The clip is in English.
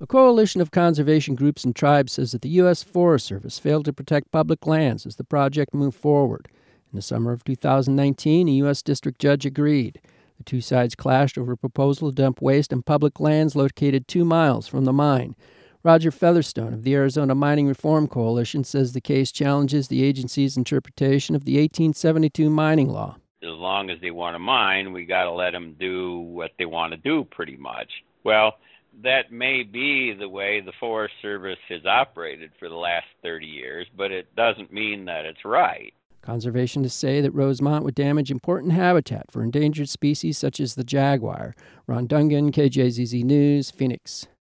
A coalition of conservation groups and tribes says that the U.S. Forest Service failed to protect public lands as the project moved forward. In the summer of 2019, a U.S. district judge agreed. The two sides clashed over a proposal to dump waste on public lands located 2 miles from the mine. Roger Featherstone of the Arizona Mining Reform Coalition says the case challenges the agency's interpretation of the 1872 mining law. As long as they want to mine, we got to let them do what they want to do, pretty much. Well, that may be the way the Forest Service has operated for the last 30 years, but it doesn't mean that it's right. Conservationists say that Rosemont would damage important habitat for endangered species such as the jaguar. Ron Dungan, KJZZ News, Phoenix.